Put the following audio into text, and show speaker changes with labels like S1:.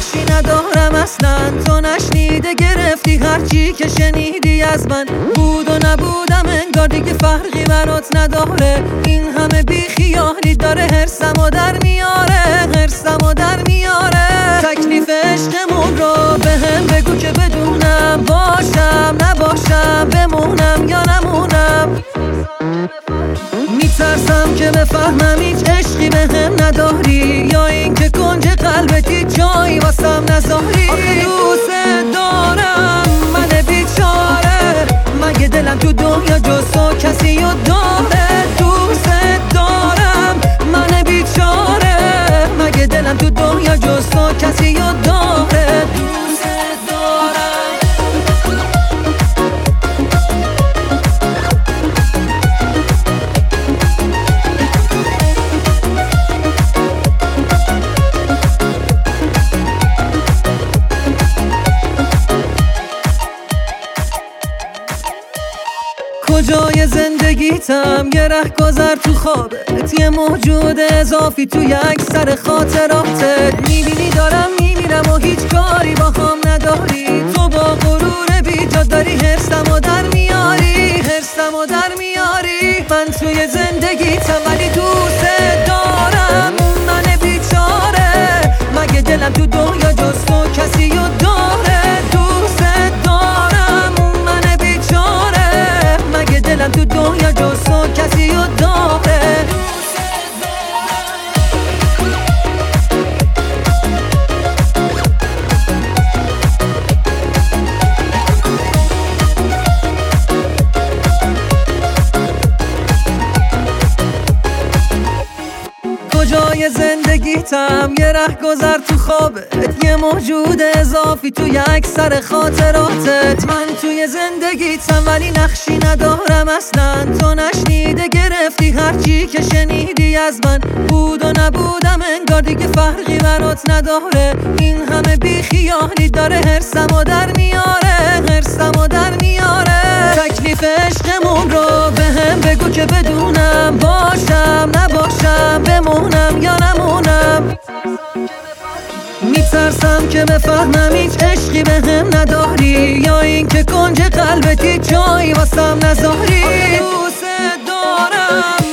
S1: نقشی ندارم اصلا، تو نشنیده گرفتی هرچی که شنیدی از من. بود و نبودم انگار دیگه فرقی برات نداره، این همه بیخیالی داره حرسمو در میاره، حرسمو در میاره. تکلیف عشقمون رو به هم بگو که بدونم، باشم نباشم، بمونم یا نمونم. میترسم که بفهمم هیچ عشقی به هم نداری، یا این که کنج قلبتی جایی واسم نذاری. آخه دوست دارم من بیچاره، مگه دلم تو دنیا جز تو کسی رو داره؟ دوست دارم من بیچاره، مگه دلم تو دنیا جز تو کسی رو داره؟ دوست دارم. کجای زندگیتم یه رهگذر تو خوابت، یه موجود اضافی تو یک سر خاطراتت. میبینی دارم میمیرم و هیچ کاری با هم نداری، تو با غرور بیجا داری حرسمو در میاری، حرسمو در میاری. من توی زندگیتم ولی دوست دارم من بیچاره، مگه دلم تو دنیا جز تو کسی رو داره؟ دوست دارم من بیچاره، مگه دلم تو دنیا جز تو کسی رو داره؟ کجای زندگیتم یه رهگذر تو خوابت، یه موجود اضافی تو یک سر خاطراتت. من توی زندگیتم ولی نقشی ندارم اصلا، تو نشنیده گرفتی هرچی که شنیدی از من. بود و نبودم انگار دیگه فرقی برات نداره، این همه بیخیالی داره حرسمو در میاره، حرسمو در میاره. تکلیف عشقمون رو به هم بگو که بدونم، باشم نباشم، بمونم یا نمونم. میترسم که بفهمم هیچ عشقی به هم نداری، یا این که کنج قلبتی جایی واسم نذاری. دوست دارم